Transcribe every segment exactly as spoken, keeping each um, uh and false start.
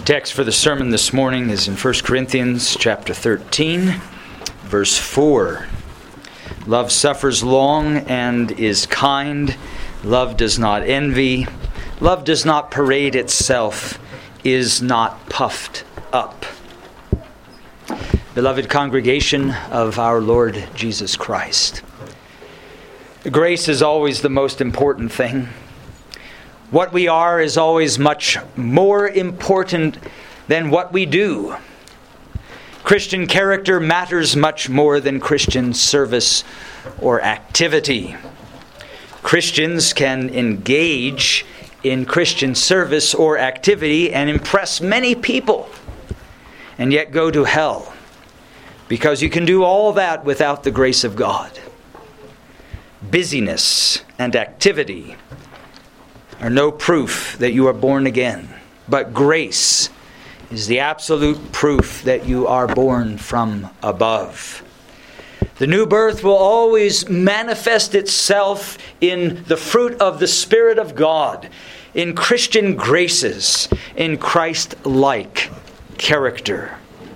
Text for the sermon this morning is in First Corinthians chapter thirteen, verse four. Love suffers long and is kind. Love does not envy. Love does not parade itself, is not puffed up. Beloved congregation of our Lord Jesus Christ, grace is always the most important thing. What we are is always much more important than what we do. Christian character matters much more than Christian service or activity. Christians can engage in Christian service or activity and impress many people, and yet go to hell, because you can do all that without the grace of God. Busyness and activity are no proof that you are born again, but grace is the absolute proof that you are born from above. The new birth will always manifest itself in the fruit of the Spirit of God, in Christian graces, in Christ-like character.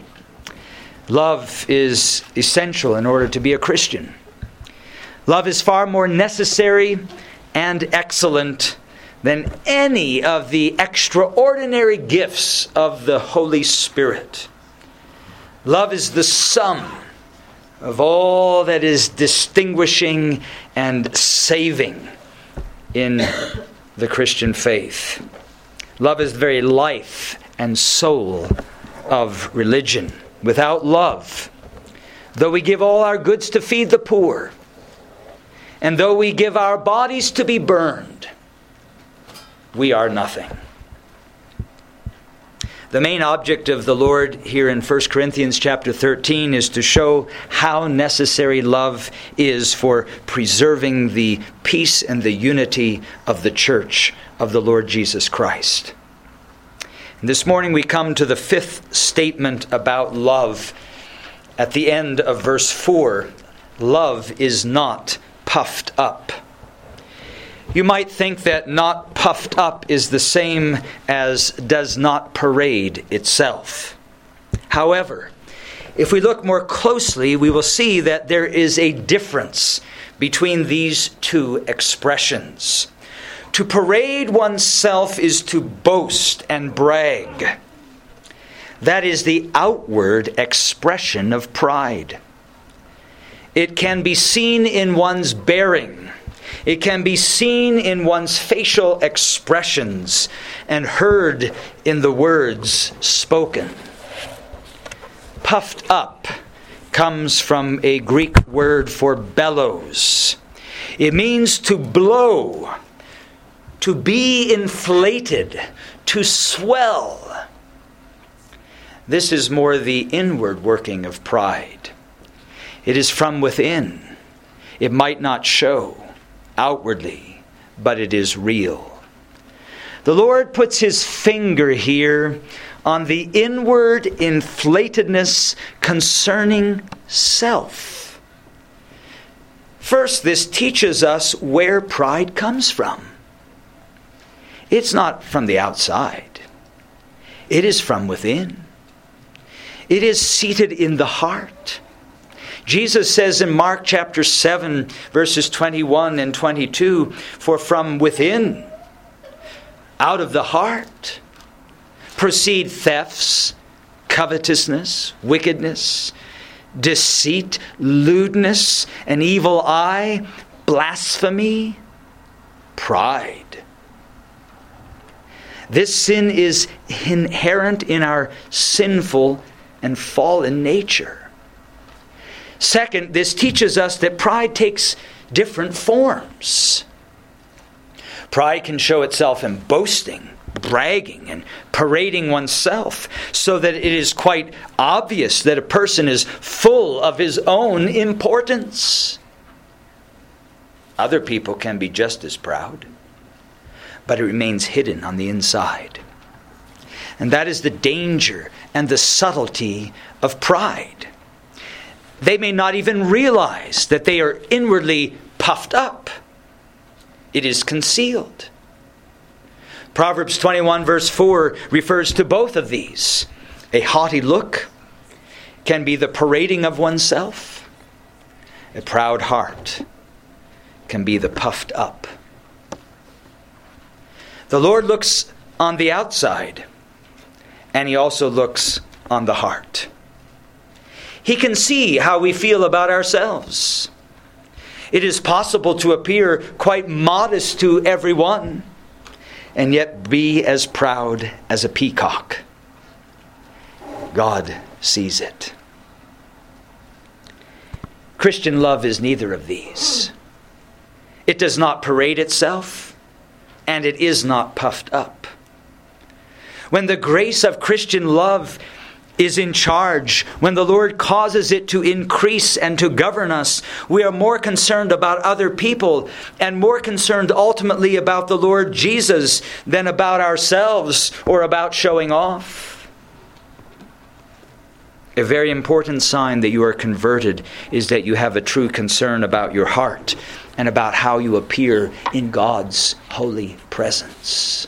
Love is essential in order to be a Christian. Love is far more necessary and excellent than any of the extraordinary gifts of the Holy Spirit. Love is the sum of all that is distinguishing and saving in the Christian faith. Love is the very life and soul of religion. Without love, though we give all our goods to feed the poor, and though we give our bodies to be burned, we are nothing. The main object of the Lord here in First Corinthians chapter thirteen is to show how necessary love is for preserving the peace and the unity of the church of the Lord Jesus Christ. And this morning we come to the fifth statement about love. At the end of verse four, love is not puffed up. You might think that not puffed up is the same as does not parade itself. However, if we look more closely, we will see that there is a difference between these two expressions. To parade oneself is to boast and brag. That is the outward expression of pride. It can be seen in one's bearing. It can be seen in one's facial expressions and heard in the words spoken. Puffed up comes from a Greek word for bellows. It means to blow, to be inflated, to swell. This is more the inward working of pride. It is from within. It might not show outwardly, but it is real. The Lord puts his finger here on the inward inflatedness concerning self. First, this teaches us where pride comes from. It's not from the outside. It is from within. It is seated in the heart. Jesus says in Mark chapter seven, verses twenty-one and twenty-two, for from within, out of the heart, proceed thefts, covetousness, wickedness, deceit, lewdness, an evil eye, blasphemy, pride. This sin is inherent in our sinful and fallen nature. Second, this teaches us that pride takes different forms. Pride can show itself in boasting, bragging, and parading oneself, so that it is quite obvious that a person is full of his own importance. Other people can be just as proud, but it remains hidden on the inside. And that is the danger and the subtlety of pride. They may not even realize that they are inwardly puffed up. It is concealed. Proverbs twenty-one verse four refers to both of these. A haughty look can be the parading of oneself. A proud heart can be the puffed up. The Lord looks on the outside, and He also looks on the heart. He can see how we feel about ourselves. It is possible to appear quite modest to everyone, and yet be as proud as a peacock. God sees it. Christian love is neither of these. It does not parade itself, and it is not puffed up. When the grace of Christian love is in charge, when the Lord causes it to increase and to govern us, we are more concerned about other people and more concerned ultimately about the Lord Jesus than about ourselves or about showing off. A very important sign that you are converted is that you have a true concern about your heart and about how you appear in God's holy presence.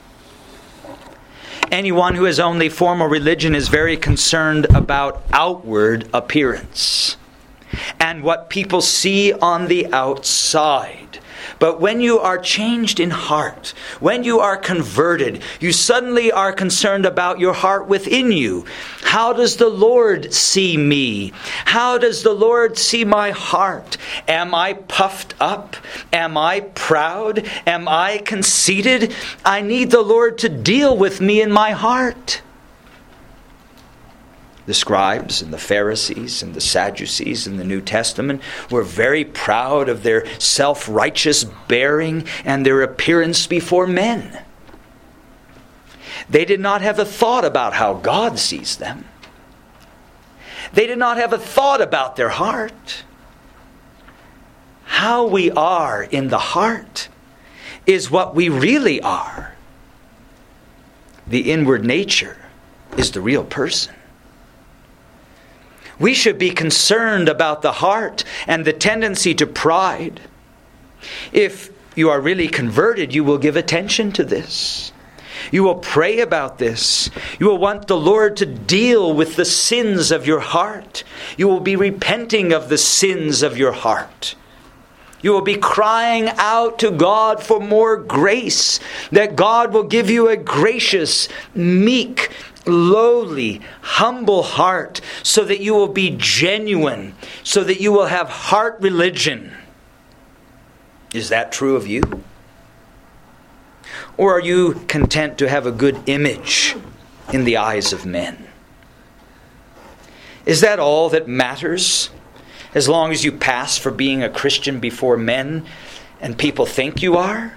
Anyone who has only formal religion is very concerned about outward appearance and what people see on the outside. But when you are changed in heart, when you are converted, you suddenly are concerned about your heart within you. How does the Lord see me? How does the Lord see my heart? Am I puffed up? Am I proud? Am I conceited? I need the Lord to deal with me in my heart. The scribes and the Pharisees and the Sadducees in the New Testament were very proud of their self-righteous bearing and their appearance before men. They did not have a thought about how God sees them. They did not have a thought about their heart. How we are in the heart is what we really are. The inward nature is the real person. We should be concerned about the heart and the tendency to pride. If you are really converted, you will give attention to this. You will pray about this. You will want the Lord to deal with the sins of your heart. You will be repenting of the sins of your heart. You will be crying out to God for more grace, that God will give you a gracious, meek, lowly, humble heart, so that you will be genuine, so that you will have heart religion. Is that true of you? Or are you content to have a good image in the eyes of men? Is that all that matters? As long as you pass for being a Christian before men and people think you are?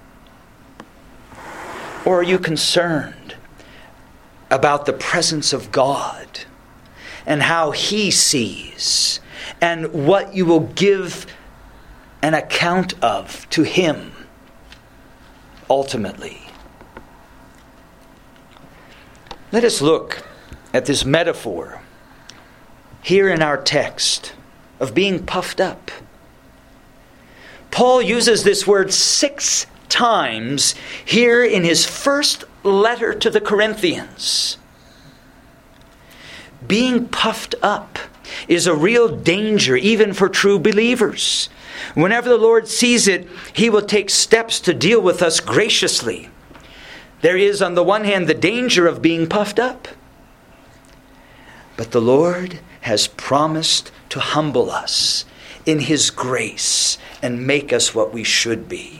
Or are you concerned about the presence of God and how He sees and what you will give an account of to Him ultimately? Let us look at this metaphor here in our text of being puffed up. Paul uses this word six times here in his first letter to the Corinthians. Being puffed up is a real danger even for true believers. Whenever the Lord sees it, He will take steps to deal with us graciously. There is, on the one hand, the danger of being puffed up. But the Lord has promised to humble us in His grace and make us what we should be.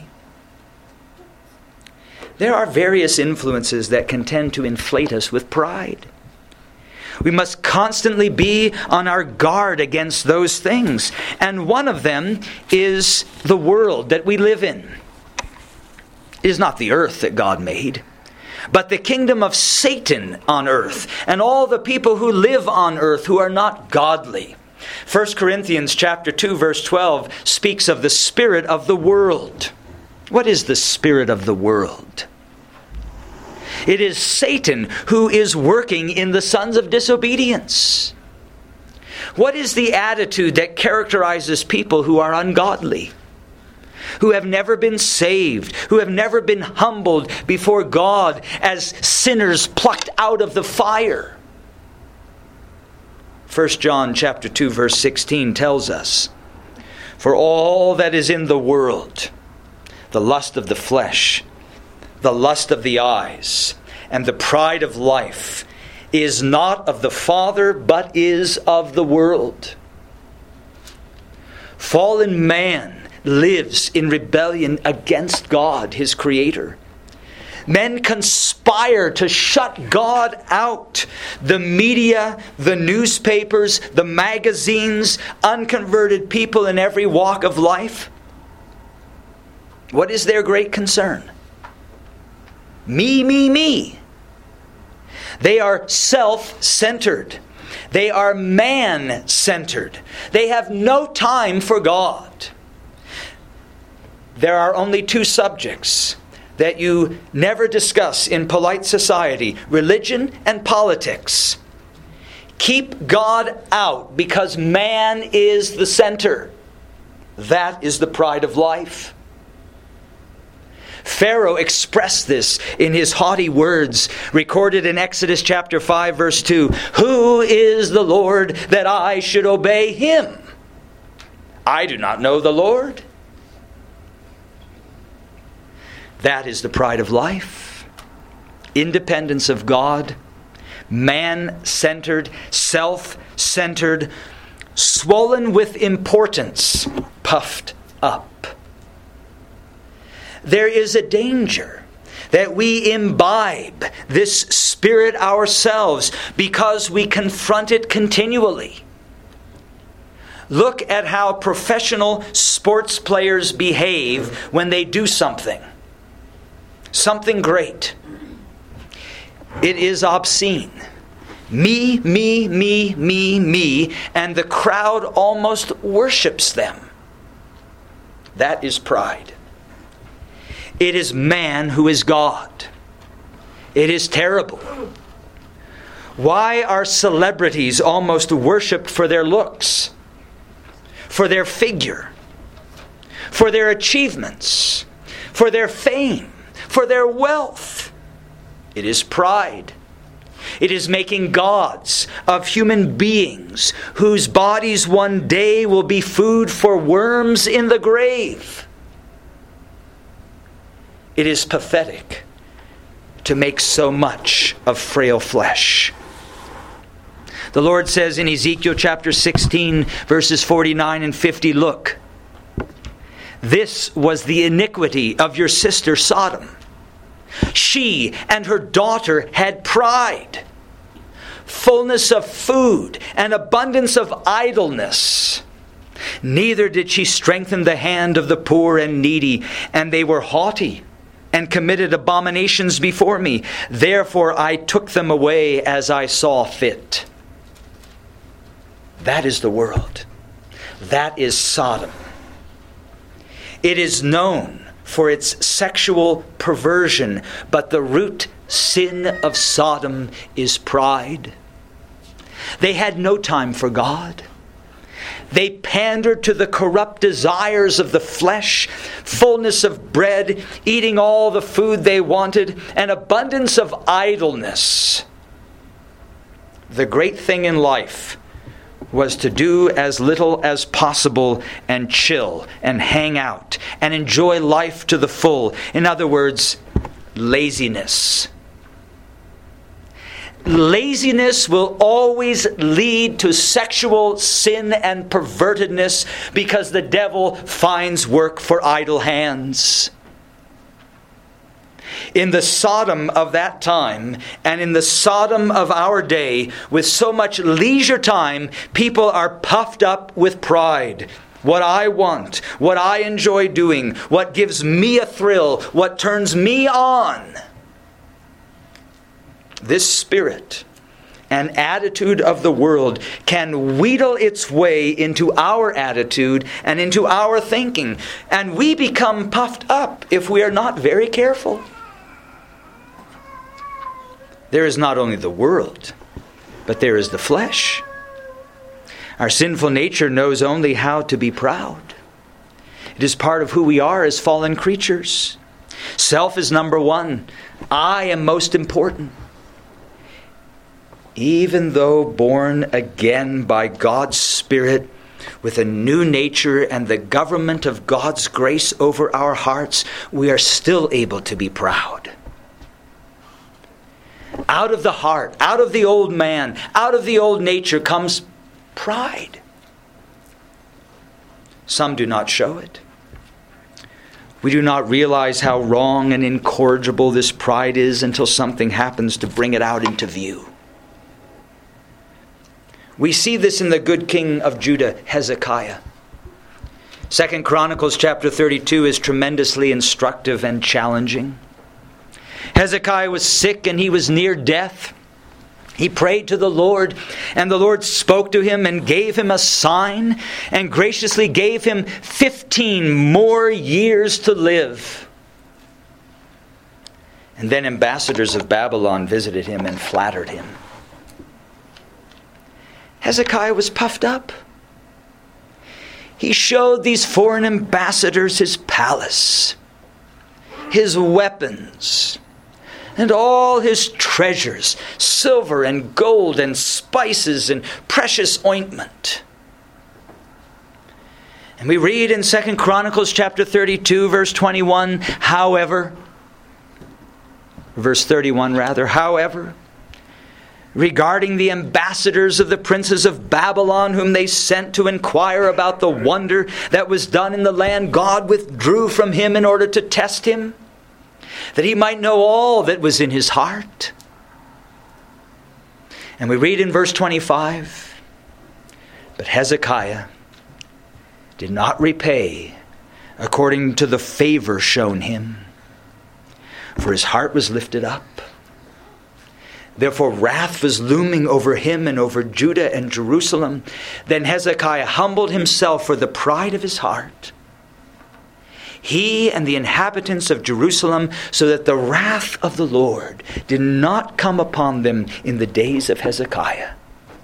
There are various influences that can tend to inflate us with pride. We must constantly be on our guard against those things. And one of them is the world that we live in. It is not the earth that God made, but the kingdom of Satan on earth and all the people who live on earth who are not godly. First Corinthians chapter two verse twelve speaks of the spirit of the world. What is the spirit of the world? It is Satan who is working in the sons of disobedience. What is the attitude that characterizes people who are ungodly? who have never been saved, who have never been humbled before God as sinners plucked out of the fire. First John chapter two verse sixteen tells us, "For all that is in the world, the lust of the flesh, the lust of the eyes, and the pride of life, is not of the Father, but is of the world." Fallen man lives in rebellion against God, his Creator. Men conspire to shut God out. The media, the newspapers, the magazines, unconverted people in every walk of life. What is their great concern? Me, me, me. They are self-centered. They are man-centered. They have no time for God. There are only two subjects that you never discuss in polite society: religion and politics. Keep God out because man is the center. That is the pride of life. Pharaoh expressed this in his haughty words recorded in Exodus chapter five verse two. "Who is the Lord that I should obey him? I do not know the Lord." That is the pride of life. Independence of God, man-centered, self-centered, swollen with importance, puffed up. There is a danger that we imbibe this spirit ourselves because we confront it continually. Look at how professional sports players behave when they do something. Something great. It is obscene. Me, me, me, me, me, and the crowd almost worships them. That is pride. It is man who is God. It is terrible. Why are celebrities almost worshipped for their looks, for their figure, for their achievements, for their fame, for their wealth? It is pride. It is making gods of human beings whose bodies one day will be food for worms in the grave. It is pathetic to make so much of frail flesh. The Lord says in Ezekiel chapter sixteen, verses forty-nine and fifty, "Look, this was the iniquity of your sister Sodom. She and her daughter had pride, fullness of food, and abundance of idleness. Neither did she strengthen the hand of the poor and needy, and they were haughty and committed abominations before me. Therefore I took them away as I saw fit." That is the world. That is Sodom. It is known for its sexual perversion, but the root sin of Sodom is pride. They had no time for God. They pandered to the corrupt desires of the flesh, fullness of bread, eating all the food they wanted, and abundance of idleness. The great thing in life was to do as little as possible and chill and hang out and enjoy life to the full. In other words, laziness. Laziness will always lead to sexual sin and pervertedness because the devil finds work for idle hands. In the Sodom of that time and in the Sodom of our day, with so much leisure time, people are puffed up with pride. What I want, what I enjoy doing, what gives me a thrill, what turns me on. This spirit and attitude of the world can wheedle its way into our attitude and into our thinking. And we become puffed up if we are not very careful. There is not only the world, but there is the flesh. Our sinful nature knows only how to be proud. It is part of who we are as fallen creatures. Self is number one. I am most important. Even though born again by God's Spirit, with a new nature and the government of God's grace over our hearts, we are still able to be proud. Out of the heart, out of the old man, out of the old nature comes pride. Some do not show it. We do not realize how wrong and incorrigible this pride is until something happens to bring it out into view. We see this in the good king of Judah, Hezekiah. Second Chronicles chapter thirty-two is tremendously instructive and challenging. Hezekiah was sick and he was near death. He prayed to the Lord, and the Lord spoke to him and gave him a sign, and graciously gave him fifteen more years to live. And then ambassadors of Babylon visited him and flattered him. Hezekiah was puffed up. He showed these foreign ambassadors his palace, his weapons, and all his treasures, silver and gold and spices and precious ointment. And we read in Second Chronicles chapter thirty-two, verse twenty-one, however, verse thirty-one rather, however, regarding the ambassadors of the princes of Babylon whom they sent to inquire about the wonder that was done in the land, God withdrew from him in order to test him, that he might know all that was in his heart. And we read in verse twenty-five, but Hezekiah did not repay according to the favor shown him, for his heart was lifted up. Therefore wrath was looming over him and over Judah and Jerusalem. Then Hezekiah humbled himself for the pride of his heart, he and the inhabitants of Jerusalem, so that the wrath of the Lord did not come upon them in the days of Hezekiah.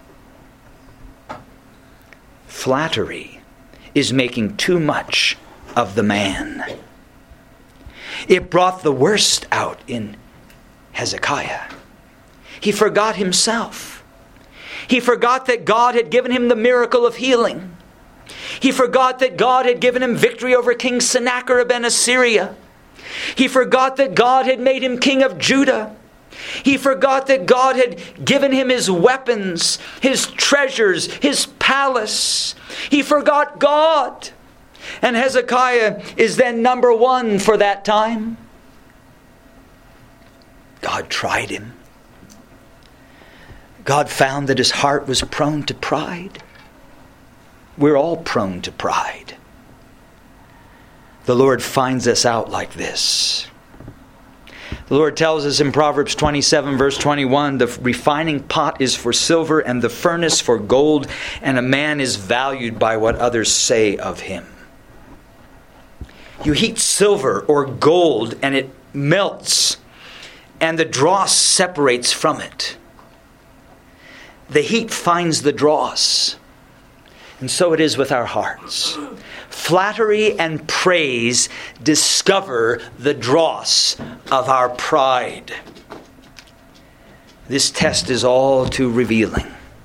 Flattery is making too much of the man. It brought the worst out in Hezekiah. He forgot himself. He forgot that God had given him the miracle of healing. He forgot that God had given him victory over King Sennacherib and Assyria. He forgot that God had made him king of Judah. He forgot that God had given him his weapons, his treasures, his palace. He forgot God. And Hezekiah is then number one for that time. God tried him. God found that his heart was prone to pride. We're all prone to pride. The Lord finds us out like this. The Lord tells us in Proverbs twenty-seven, verse twenty-one, the refining pot is for silver and the furnace for gold, and a man is valued by what others say of him. You heat silver or gold and it melts, and the dross separates from it. The heat finds the dross. And so it is with our hearts. Flattery and praise discover the dross of our pride. This test is all too revealing.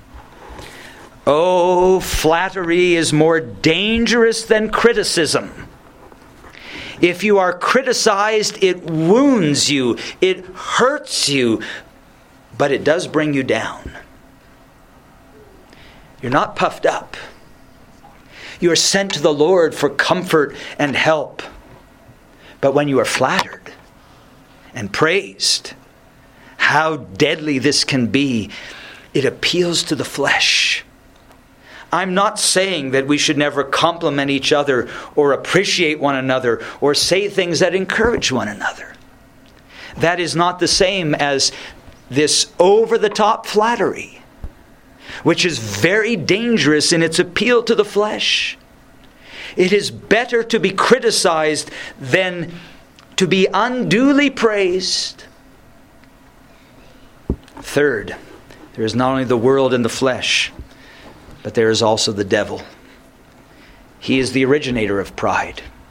Oh, flattery is more dangerous than criticism. If you are criticized, it wounds you, it hurts you, but it does bring you down. You're not puffed up. You are sent to the Lord for comfort and help. But when you are flattered and praised, how deadly this can be. It appeals to the flesh. I'm not saying that we should never compliment each other or appreciate one another or say things that encourage one another. That is not the same as this over-the-top flattery, which is very dangerous in its appeal to the flesh. It is better to be criticized than to be unduly praised. Third, there is not only the world and the flesh, but there is also the devil. He is the originator of pride.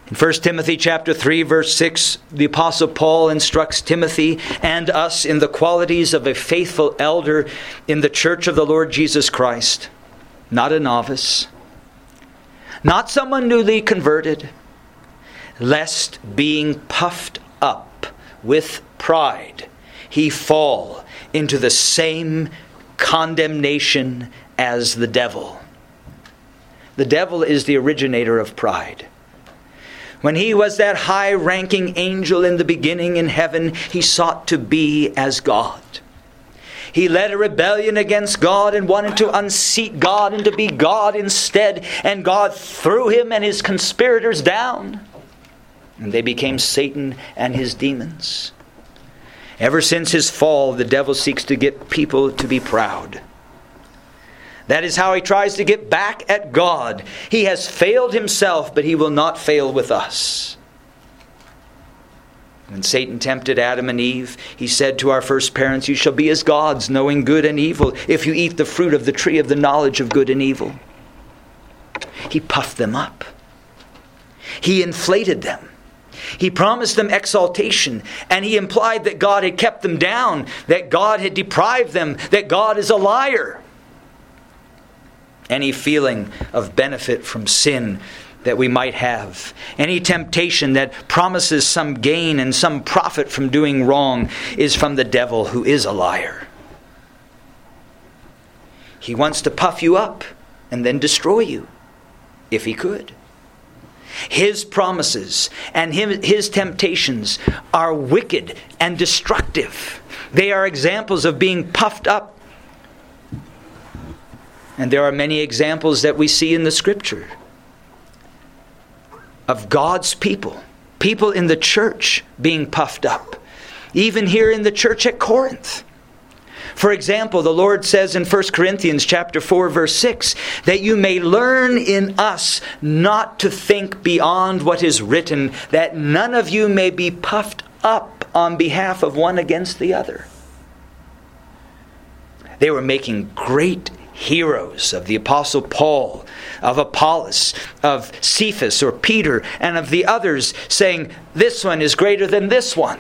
In First Timothy chapter three, verse six, the Apostle Paul instructs Timothy and us in the qualities of a faithful elder in the church of the Lord Jesus Christ. Not a novice, not someone newly converted, lest being puffed up with pride, he fall into the same condemnation as the devil. The devil is the originator of pride. When he was that high-ranking angel in the beginning in heaven, he sought to be as God. He led a rebellion against God and wanted to unseat God and to be God instead. And God threw him and his conspirators down. And they became Satan and his demons. Ever since his fall, the devil seeks to get people to be proud. That is how he tries to get back at God. He has failed himself, but he will not fail with us. When Satan tempted Adam and Eve, he said to our first parents, "You shall be as gods, knowing good and evil, if you eat the fruit of the tree of the knowledge of good and evil." He puffed them up. He inflated them. He promised them exaltation, and he implied that God had kept them down, that God had deprived them, that God is a liar. Any feeling of benefit from sin that we might have, any temptation that promises some gain and some profit from doing wrong, is from the devil, who is a liar. He wants to puff you up and then destroy you, if he could. His promises and his temptations are wicked and destructive. They are examples of being puffed up. And there are many examples that we see in the Scripture of God's people, people in the church being puffed up. Even here in the church at Corinth. For example, the Lord says in First Corinthians chapter four, verse six, that you may learn in us not to think beyond what is written, that none of you may be puffed up on behalf of one against the other. They were making great heroes of the Apostle Paul, of Apollos, of Cephas or Peter, and of the others, saying, this one is greater than this one.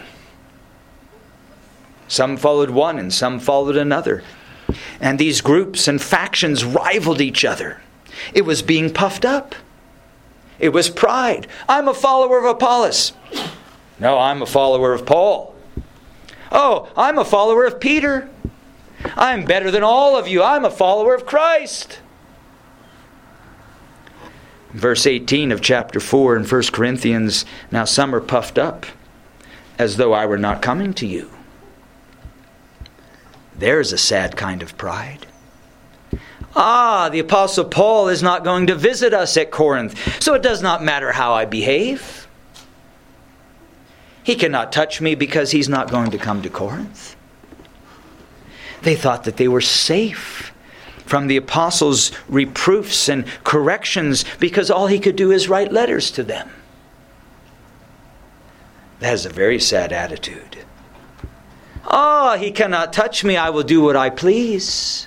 Some followed one and some followed another. And these groups and factions rivaled each other. It was being puffed up. It was pride. I'm a follower of Apollos. No, I'm a follower of Paul. Oh, I'm a follower of Peter. I'm better than all of you. I'm a follower of Christ. Verse eighteen of chapter four in First Corinthians, now some are puffed up, as though I were not coming to you. There's a sad kind of pride. Ah, the Apostle Paul is not going to visit us at Corinth, so it does not matter how I behave. He cannot touch me because he's not going to come to Corinth. They thought that they were safe from the apostles' reproofs and corrections because all he could do is write letters to them. That is a very sad attitude. Ah, he cannot touch me. I will do what I please.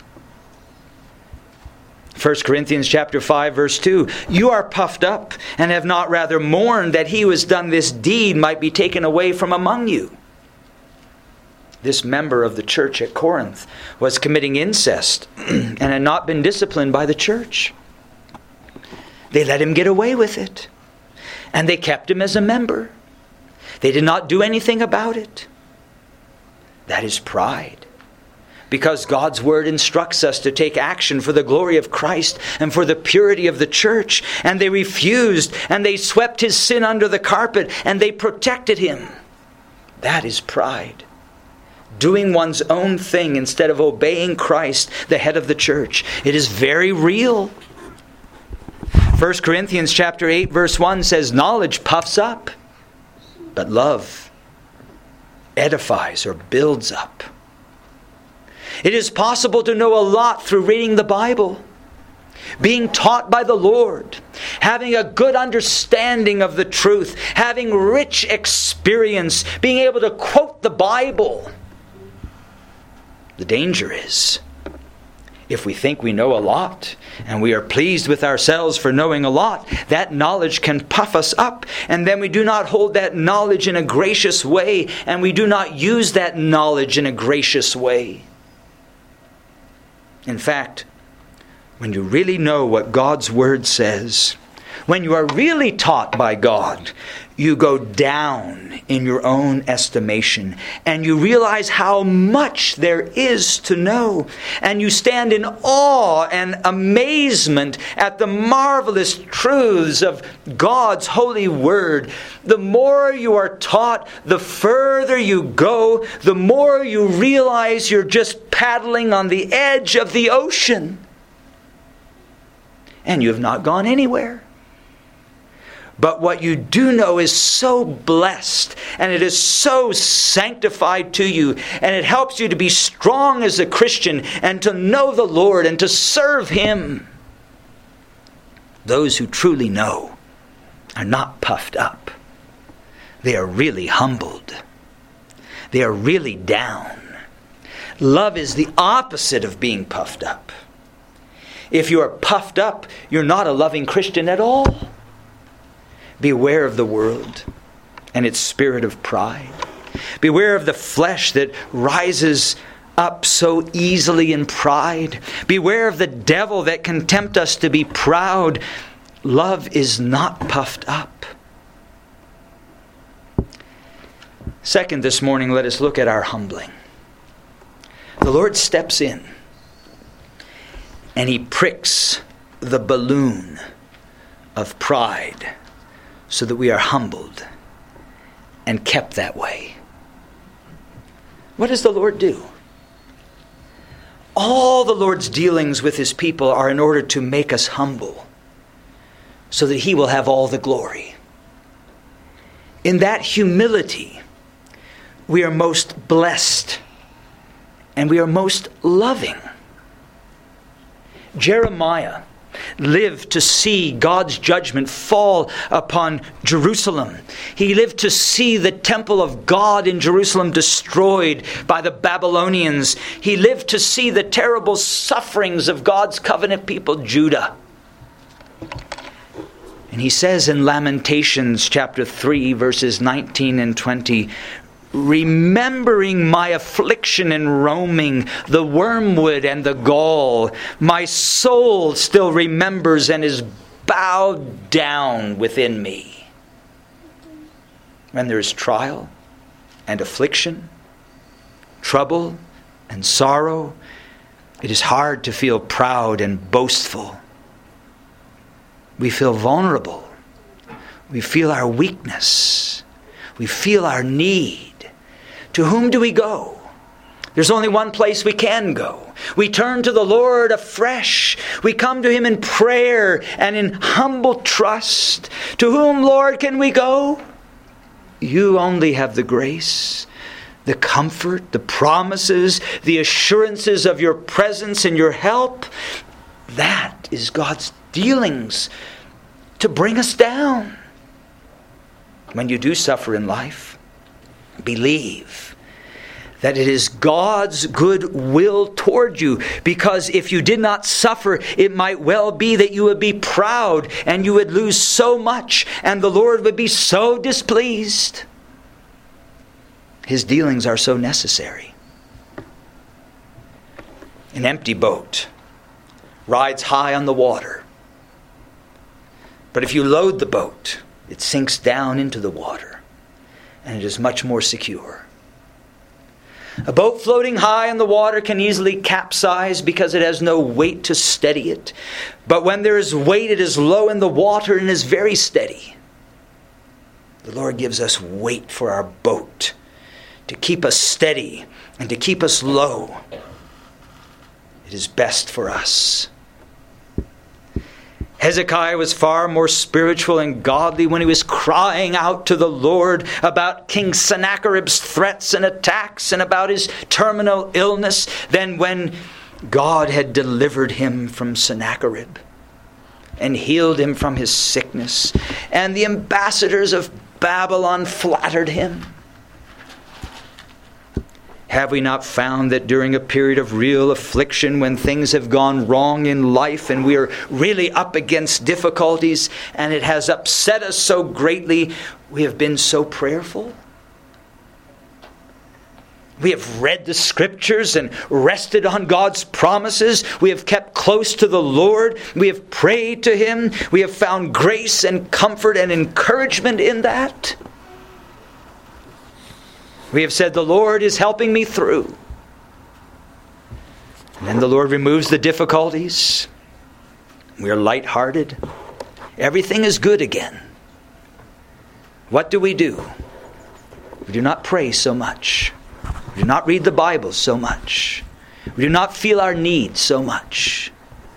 First Corinthians chapter five, verse two. You are puffed up and have not rather mourned that he who has done this deed might be taken away from among you. This member of the church at Corinth was committing incest and had not been disciplined by the church. They let him get away with it. And they kept him as a member. They did not do anything about it. That is pride. Because God's word instructs us to take action for the glory of Christ and for the purity of the church. And they refused, and they swept his sin under the carpet, and they protected him. That is pride. Doing one's own thing instead of obeying Christ, the head of the church. It is very real. First Corinthians chapter eight, verse one says, knowledge puffs up, but love edifies or builds up. It is possible to know a lot through reading the Bible, being taught by the Lord, having a good understanding of the truth, having rich experience, being able to quote the Bible. The danger is, If we think we know a lot, and we are pleased with ourselves for knowing a lot, that knowledge can puff us up, and then we do not hold that knowledge in a gracious way, and we do not use that knowledge in a gracious way. In fact, when you really know what God's Word says, when you are really taught by God, you go down in your own estimation, and you realize how much there is to know, and you stand in awe and amazement at the marvelous truths of God's holy Word. The more you are taught, the further you go, the more you realize you're just paddling on the edge of the ocean, and you have not gone anywhere. But what you do know is so blessed, and it is so sanctified to you, and it helps you to be strong as a Christian and to know the Lord and to serve Him. Those who truly know are not puffed up. They are really humbled. They are really down. Love is the opposite of being puffed up. If you are puffed up, you're not a loving Christian at all. Beware of the world and its spirit of pride. Beware of the flesh that rises up so easily in pride. Beware of the devil that can tempt us to be proud. Love is not puffed up. Second, this morning, let us look at our humbling. The Lord steps in and He pricks the balloon of pride, so that we are humbled and kept that way. What does the Lord do? All the Lord's dealings with His people are in order to make us humble, so that He will have all the glory. In that humility, we are most blessed and we are most loving. Jeremiah lived to see God's judgment fall upon Jerusalem. He lived to see the temple of God in Jerusalem destroyed by the Babylonians. He lived to see the terrible sufferings of God's covenant people, Judah. And he says in Lamentations chapter three, verses nineteen and twenty, remembering my affliction and roaming, the wormwood and the gall, my soul still remembers and is bowed down within me. When there is trial and affliction, trouble and sorrow, it is hard to feel proud and boastful. We feel vulnerable. We feel our weakness. We feel our need. To whom do we go? There's only one place we can go. We turn to the Lord afresh. We come to Him in prayer and in humble trust. To whom, Lord, can we go? You only have the grace, the comfort, the promises, the assurances of your presence and your help. That is God's dealings to bring us down. When you do suffer in life, believe that it is God's good will toward you, because if you did not suffer, it might well be that you would be proud and you would lose so much, and the Lord would be so displeased. His dealings are so necessary. An empty boat rides high on the water, but if you load the boat, it sinks down into the water, and it is much more secure. A boat floating high in the water can easily capsize because it has no weight to steady it. But when there is weight, it is low in the water and is very steady. The Lord gives us weight for our boat to keep us steady and to keep us low. It is best for us. Hezekiah was far more spiritual and godly when he was crying out to the Lord about King Sennacherib's threats and attacks and about his terminal illness than when God had delivered him from Sennacherib and healed him from his sickness, and the ambassadors of Babylon flattered him. Have we not found that during a period of real affliction, when things have gone wrong in life and we are really up against difficulties and it has upset us so greatly, we have been so prayerful? We have read the Scriptures and rested on God's promises. We have kept close to the Lord. We have prayed to Him. We have found grace and comfort and encouragement in that. We have said, the Lord is helping me through. And then the Lord removes the difficulties. We are lighthearted. Everything is good again. What do we do? We do not pray so much. We do not read the Bible so much. We do not feel our needs so much.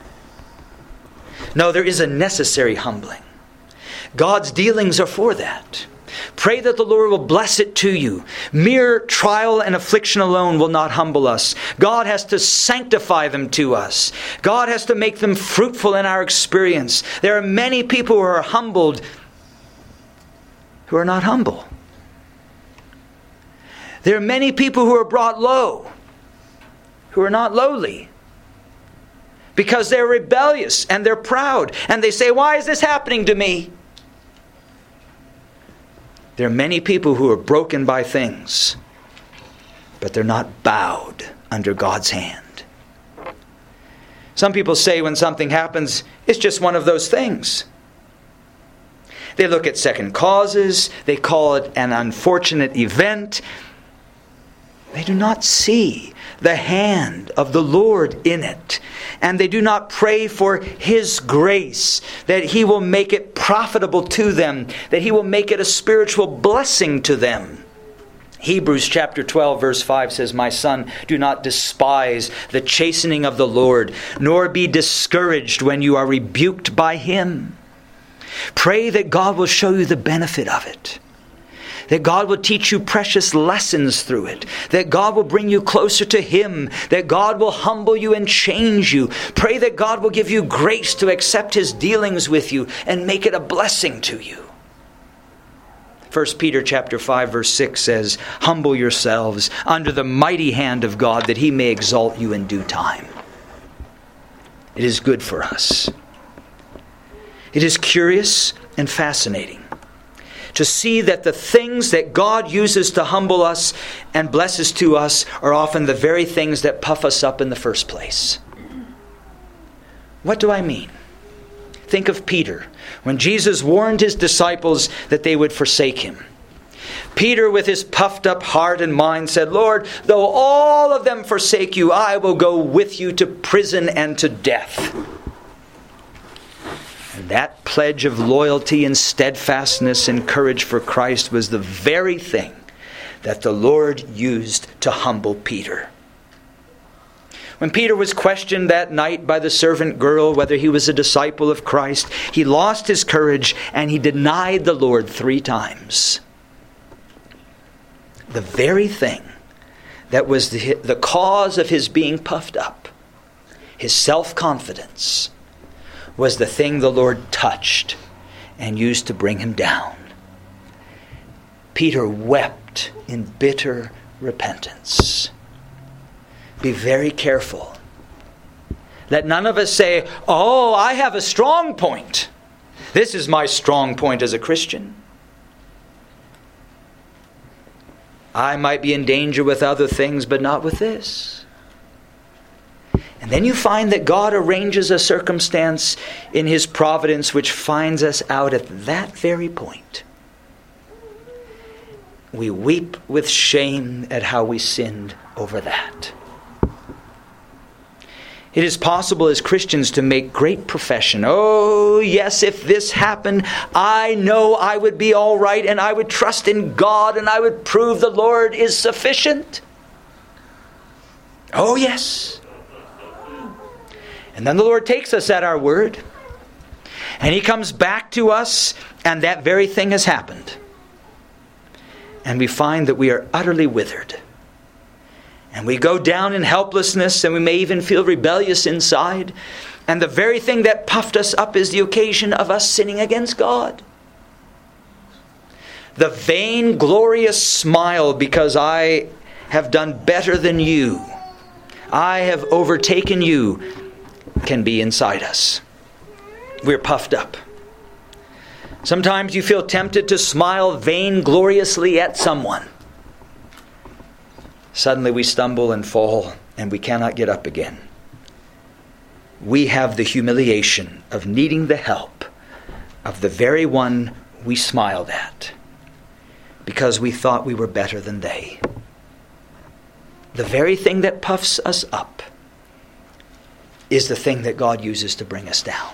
No, there is a necessary humbling. God's dealings are for that. Pray that the Lord will bless it to you. Mere trial and affliction alone will not humble us. God has to sanctify them to us. God has to make them fruitful in our experience. There are many people who are humbled who are not humble. There are many people who are brought low who are not lowly. Because they're rebellious and they're proud. And they say, why is this happening to me? There are many people who are broken by things, but they're not bowed under God's hand. Some people say when something happens, it's just one of those things. They look at second causes, they call it an unfortunate event. They do not see the hand of the Lord in it. And they do not pray for His grace, that He will make it profitable to them, that He will make it a spiritual blessing to them. Hebrews chapter twelve verse five says, my son, do not despise the chastening of the Lord, nor be discouraged when you are rebuked by Him. Pray that God will show you the benefit of it. That God will teach you precious lessons through it. That God will bring you closer to Him. That God will humble you and change you. Pray that God will give you grace to accept His dealings with you and make it a blessing to you. First Peter chapter five verse six says, humble yourselves under the mighty hand of God, that He may exalt you in due time. It is good for us. It is curious and fascinating to see that the things that God uses to humble us and blesses to us are often the very things that puff us up in the first place. What do I mean? Think of Peter, when Jesus warned His disciples that they would forsake Him. Peter, with his puffed up heart and mind, said, Lord, though all of them forsake you, I will go with you to prison and to death. And that pledge of loyalty and steadfastness and courage for Christ was the very thing that the Lord used to humble Peter. When Peter was questioned that night by the servant girl whether he was a disciple of Christ, he lost his courage and he denied the Lord three times. The very thing that was the, the cause of his being puffed up, his self-confidence, was the thing the Lord touched and used to bring him down. Peter wept in bitter repentance. Be very careful. Let none of us say, oh, I have a strong point. This is my strong point as a Christian. I might be in danger with other things, but not with this. And then you find that God arranges a circumstance in His providence which finds us out at that very point. We weep with shame at how we sinned over that. It is possible as Christians to make great profession. Oh, yes, if this happened, I know I would be all right and I would trust in God and I would prove the Lord is sufficient. Oh, yes. And then the Lord takes us at our word. And He comes back to us and that very thing has happened. And we find that we are utterly withered. And we go down in helplessness and we may even feel rebellious inside. And the very thing that puffed us up is the occasion of us sinning against God. The vain, glorious smile because I have done better than you, I have overtaken you, can be inside us. We're puffed up. Sometimes you feel tempted to smile vaingloriously at someone. Suddenly we stumble and fall, and we cannot get up again. We have the humiliation of needing the help of the very one we smiled at, because we thought we were better than they. The very thing that puffs us up is the thing that God uses to bring us down.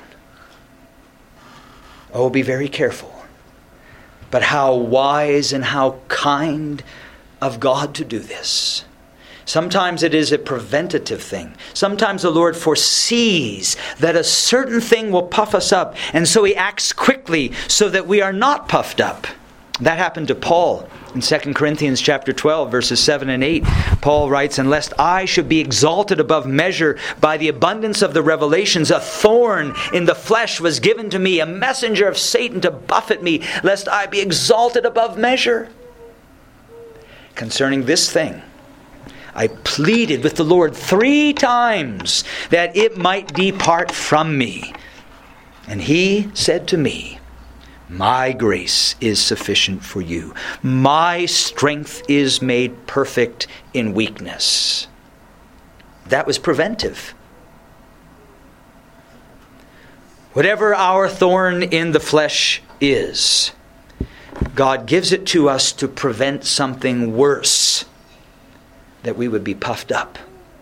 Oh, be very careful. But how wise and how kind of God to do this. Sometimes it is a preventative thing. Sometimes the Lord foresees that a certain thing will puff us up, and so He acts quickly so that we are not puffed up. That happened to Paul in Second Corinthians chapter twelve, verses seven and eight. Paul writes, "And lest I should be exalted above measure by the abundance of the revelations, a thorn in the flesh was given to me, a messenger of Satan to buffet me, lest I be exalted above measure. Concerning this thing, I pleaded with the Lord three times that it might depart from me. And He said to me, My grace is sufficient for you. My strength is made perfect in weakness." That was preventive. Whatever our thorn in the flesh is, God gives it to us to prevent something worse, that we would be puffed up.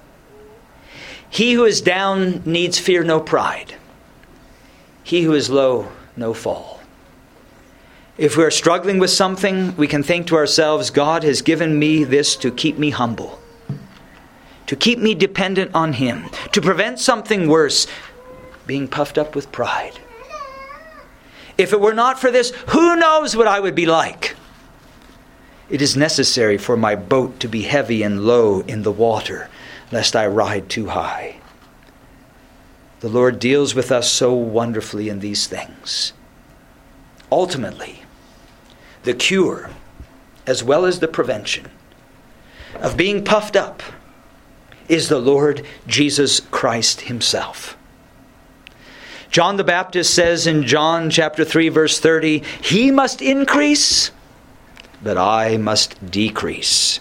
He who is down needs fear no pride. He who is low, no fall. If we are struggling with something, we can think to ourselves, God has given me this to keep me humble, to keep me dependent on Him, to prevent something worse, being puffed up with pride. If it were not for this, who knows what I would be like? It is necessary for my boat to be heavy and low in the water, lest I ride too high. The Lord deals with us so wonderfully in these things. Ultimately, the cure, as well as the prevention, of being puffed up is the Lord Jesus Christ Himself. John the Baptist says in John chapter three, verse thirty, "He must increase, but I must decrease."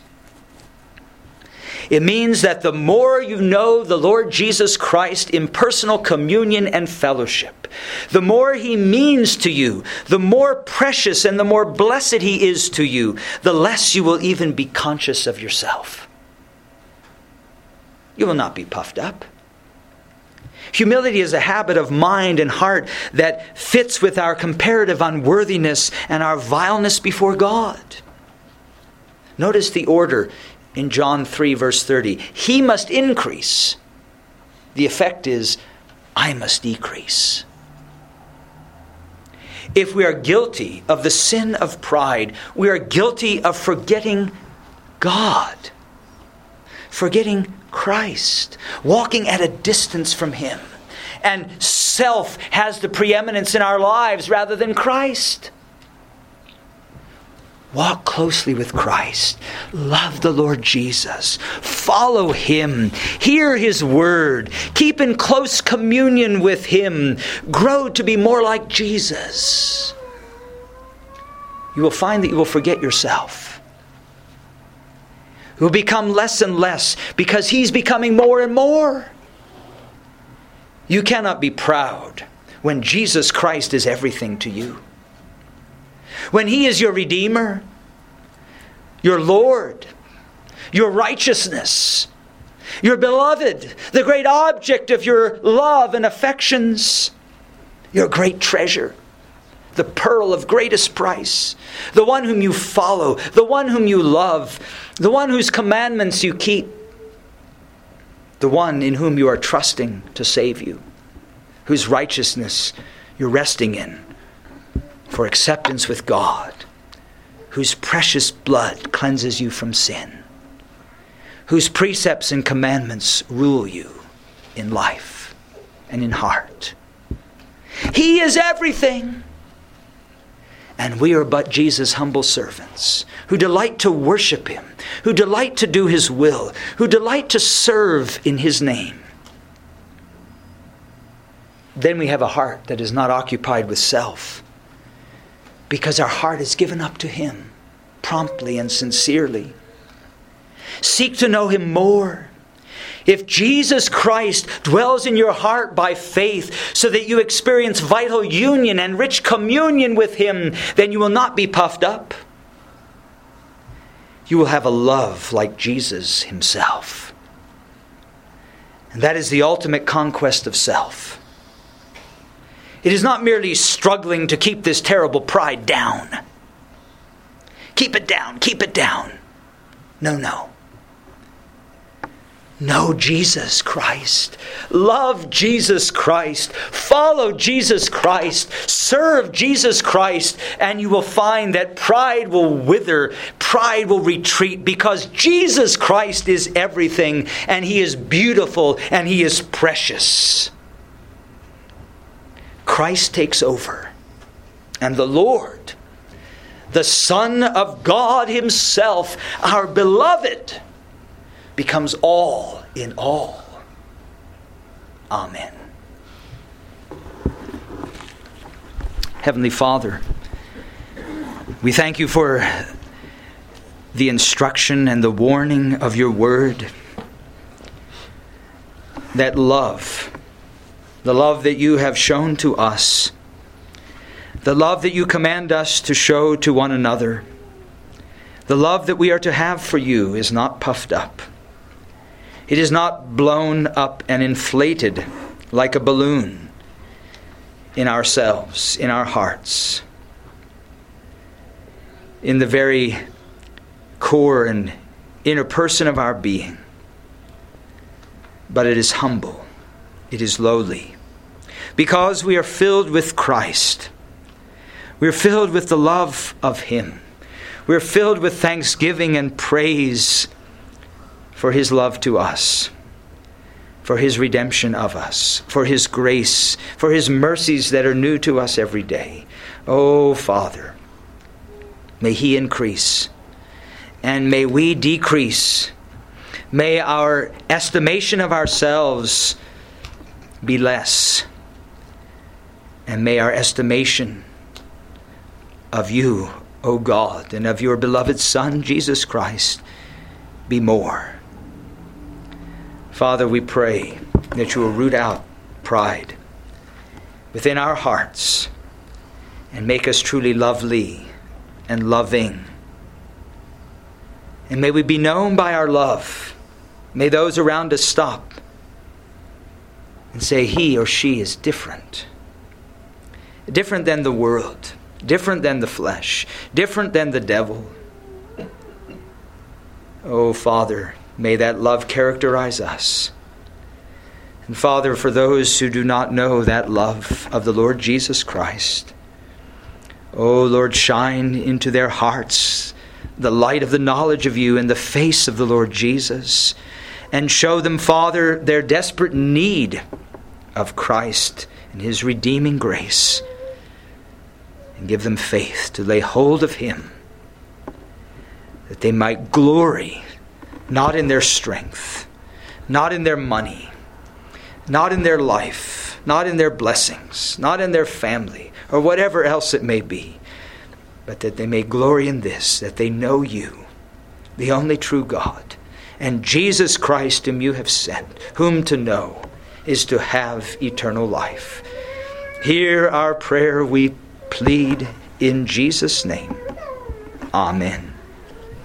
It means that the more you know the Lord Jesus Christ in personal communion and fellowship, the more He means to you, the more precious and the more blessed He is to you, the less you will even be conscious of yourself. You will not be puffed up. Humility is a habit of mind and heart that fits with our comparative unworthiness and our vileness before God. Notice the order in John three, verse thirty. He must increase. The effect is, I must decrease. If we are guilty of the sin of pride, we are guilty of forgetting God, forgetting Christ, walking at a distance from Him. And self has the preeminence in our lives rather than Christ. Walk closely with Christ. Love the Lord Jesus. Follow Him. Hear His word. Keep in close communion with Him. Grow to be more like Jesus. You will find that you will forget yourself. You will become less and less because He's becoming more and more. You cannot be proud when Jesus Christ is everything to you. When He is your Redeemer, your Lord, your righteousness, your beloved, the great object of your love and affections, your great treasure, the pearl of greatest price, the one whom you follow, the one whom you love, the one whose commandments you keep, the one in whom you are trusting to save you, whose righteousness you're resting in for acceptance with God, whose precious blood cleanses you from sin, whose precepts and commandments rule you in life and in heart. He is everything. And we are but Jesus' humble servants, who delight to worship him, who delight to do his will, who delight to serve in his name. Then we have a heart that is not occupied with self, because our heart is given up to him promptly and sincerely. Seek to know him more. If Jesus Christ dwells in your heart by faith so that you experience vital union and rich communion with him, then you will not be puffed up. You will have a love like Jesus himself. And that is the ultimate conquest of self. It is not merely struggling to keep this terrible pride down. Keep it down, keep it down. No, no. Know Jesus Christ. Love Jesus Christ. Follow Jesus Christ. Serve Jesus Christ. And you will find that pride will wither. Pride will retreat, because Jesus Christ is everything. And he is beautiful. And he is precious. Christ takes over. And the Lord, the Son of God himself, our beloved, becomes all in all. Amen. Heavenly Father, we thank you for the instruction and the warning of your word. That love, the love that you have shown to us, the love that you command us to show to one another, the love that we are to have for you is not puffed up. It is not blown up and inflated like a balloon in ourselves, in our hearts, in the very core and inner person of our being. But it is humble. It is lowly. Because we are filled with Christ. We are filled with the love of him. We are filled with thanksgiving and praise for his love to us, for his redemption of us, for his grace, for his mercies that are new to us every day. Oh, Father, may he increase, and may we decrease. May our estimation of ourselves be less, and may our estimation of you, O God, and of your beloved Son, Jesus Christ, be more. Father, we pray that you will root out pride within our hearts and make us truly lovely and loving. And may we be known by our love. May those around us stop and say, he or she is different. Different than the world. Different than the flesh. Different than the devil. Oh, Father, may that love characterize us. And Father, for those who do not know that love of the Lord Jesus Christ, oh Lord, shine into their hearts the light of the knowledge of you in the face of the Lord Jesus, and show them, Father, their desperate need of Christ and his redeeming grace, and give them faith to lay hold of him, that they might glory not in their strength, not in their money, not in their life, not in their blessings, not in their family, or whatever else it may be, but that they may glory in this, that they know you, the only true God, and Jesus Christ whom you have sent, whom to know is to have eternal life. Hear our prayer, we plead in Jesus' name. Amen.